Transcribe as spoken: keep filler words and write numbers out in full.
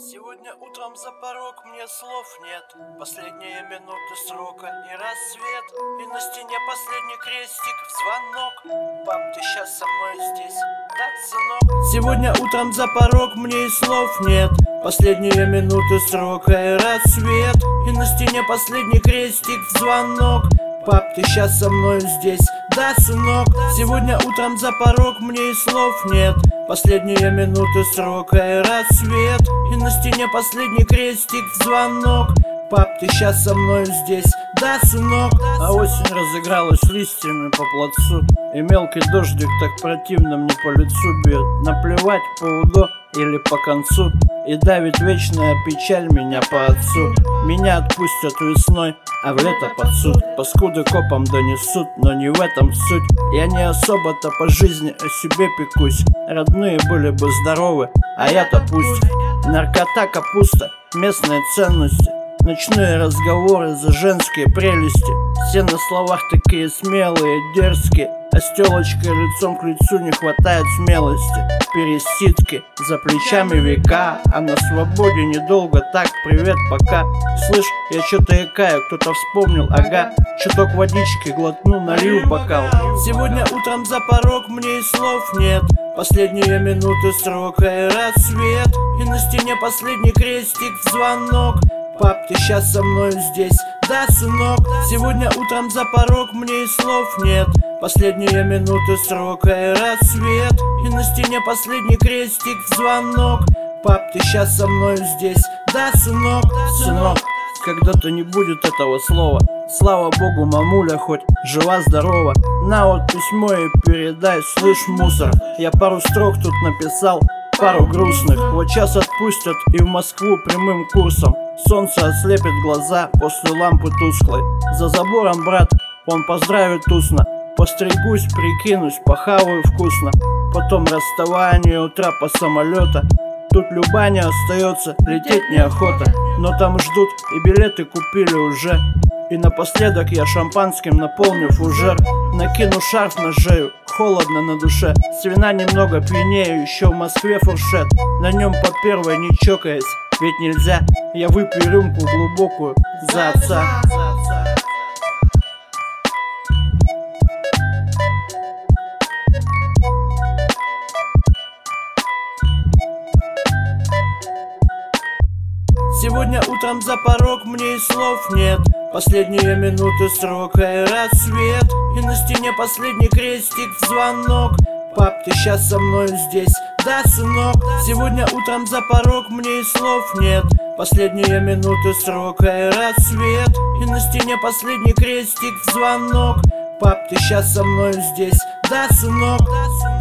Сегодня утром за порог мне слов нет. Последние минуты срока и рассвет. И на стене последний крестик в звонок. Пап, ты щас со мной здесь, да, сынок? Сегодня утром за порог мне и слов нет. Последние минуты срока и рассвет. И на стене последний крестик в звонок. Пап, ты щас со мной здесь, да, сынок? Сегодня утром за порог мне и слов нет. Последние минуты срока и рассвет. И на стене последний крестик в звонок. Пап, ты щас со мной здесь, да, сынок? А осень разыгралась листьями по плацу. И мелкий дождик так противно мне по лицу бьет. Наплевать по УДО или по концу. И давит вечная печаль меня по отцу. Меня отпустят весной, а в лето под суд. Паскуды копам донесут, но не в этом суть. Я не особо-то по жизни о себе пекусь. Родные были бы здоровы, а я-то пусть. Наркота, капуста, местные ценности. Ночные разговоры за женские прелести. Все на словах такие смелые, дерзкие. А с телочкой лицом к лицу не хватает смелости. Пересидки, за плечами века. А на свободе недолго так, привет, пока. Слышь, я что-то икаю, кто-то вспомнил, ага. Чуток водички глотну, налью бокал. Сегодня утром за порог мне и слов нет. Последние минуты срока и рассвет. И на стене последний крестик в звонок. Пап, ты щас со мной здесь, да, сынок? Сегодня утром за порог мне и слов нет. Последние минуты срока и рассвет. И на стене последний крестик в звонок. Пап, ты щас со мной здесь, да, сынок? Сынок, когда-то не будет этого слова. Слава богу, мамуля хоть жива-здорова. На вот письмо и передай, слышь, мусор. Я пару строк тут написал, пару грустных. Вот час отпустят и в Москву прямым курсом. Солнце ослепит глаза после лампы тусклой. За забором, брат, он поздравит устно. Постригусь, прикинусь, похаваю вкусно. Потом расставание утра по самолета. Тут люба не остается, лететь неохота. Но там ждут и билеты купили уже. И напоследок я шампанским наполню фужер. Накину шарф на шею, холодно на душе. С вина немного пьянею, еще в Москве фуршет. На нем по первой не чокаясь, ведь нельзя. Я выпью рюмку глубокую за отца. Сегодня утром за порог мне и слов нет. Последние минуты срока и рассвет. И на стене последний крестик в звонок. Пап, ты щас со мной здесь, да, сынок? Сегодня утром за порог мне и слов нет. Последние минуты срока и рассвет. И на стене последний крестик в звонок. Пап, ты щас со мной здесь, да, сынок?